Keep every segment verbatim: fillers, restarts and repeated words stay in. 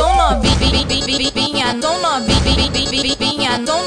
Tom novinha, tom novinha, tom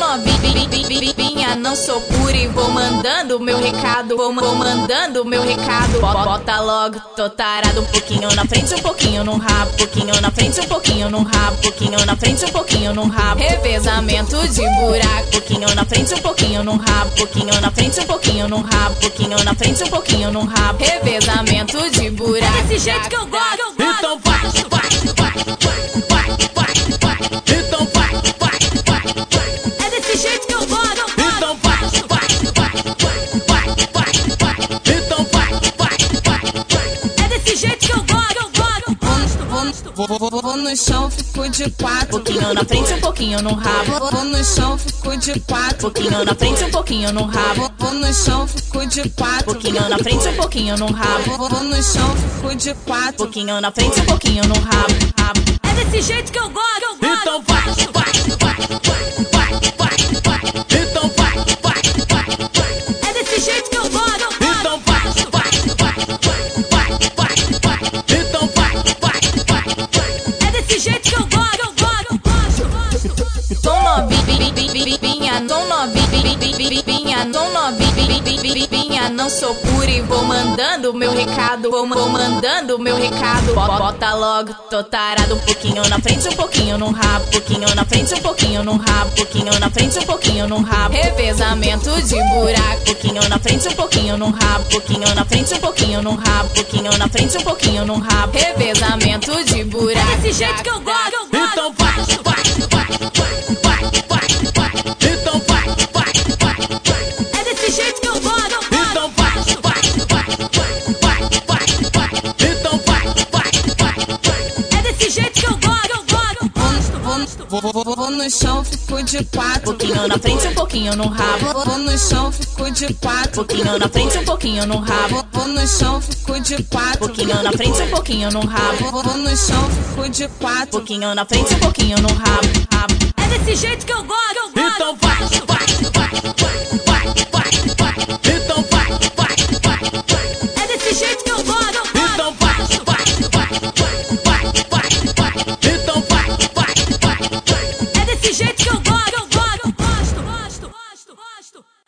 novinha, não sou pura e vou mandando meu recado, vou mandando meu recado. Bota logo, tô tarado, um pouquinho na frente, um pouquinho no rabo, pouquinho na frente, um pouquinho no rabo, pouquinho na frente, um pouquinho no rabo. Revezamento de buraco, pouquinho na frente, um pouquinho no rabo, pouquinho na frente, um pouquinho no rabo, pouquinho na frente, um pouquinho no rabo. Revezamento de buraco. É desse jeito que eu gosto, eu gosto. Então vai, vai, vai, vai, vai, vai. Então vai, vai, vai, vai. É desse jeito que eu gosto, eu gosto. Então vai, vai, vai, vai, vai, vai. Então vai, vai, vai, vai. É desse jeito que eu gosto, eu gosto. Vou, vou, vou, vou no chão, fico de quatro, pouquinho na frente, um pouquinho no rabo. Vou no chão, fico de quatro, pouquinho na frente, um pouquinho no rabo. Vou no chão, fico de quatro, pouquinho na frente, um pouquinho no rabo. Vou no chão, fico de quatro, pouquinho na frente, um pouquinho no rabo. rabo. É desse jeito que eu gosto, eu gosto. Então vai, vai, vai, vai, vai, vai. Então vai, vai, vai, vai. É desse jeito que eu gosto, eu gosto. Então vai, vai, vai, vai, vai, vai. Então vai, vai, vai, vai. É desse jeito que eu gosto, eu gosto, eu gosto, eu gosto, eu gosto. Tom novinha, tom novinha, tom novinha, não sou pura e vou mandando meu recado, vou mandando meu recado. Bota logo, tô tarado, um pouquinho na frente, um pouquinho no rabo, pouquinho na frente, um pouquinho no rabo, pouquinho na frente, um pouquinho no rabo. Revezamento de buraco, pouquinho na frente, um pouquinho no rabo, pouquinho na frente, um pouquinho no rabo, pouquinho na frente, um pouquinho no rabo. Revezamento de buraco. É desse jeito que eu gosto, eu gosto. Então vai, vai, vai, vai, vai, vai. Então vai, vai, vai, vai. É desse jeito que eu gosto, eu gosto. Então vai, vai, vai, vai, vai, vai. Então vai, vai, vai, vai. É desse jeito que eu gosto, eu gosto, eu gosto. Vou, vou, vou, vou no chão, fico de quatro, pouquinho na frente, um pouquinho no rabo. Vou no chão, fico de quatro, pouquinho na frente, um pouquinho no rabo. Vou no chão, fico de quatro, pouquinho na frente, um pouquinho no rabo. Vou no chão, fico de quatro, pouquinho na frente, um pouquinho no rabo. rabo. É desse jeito que eu gosto.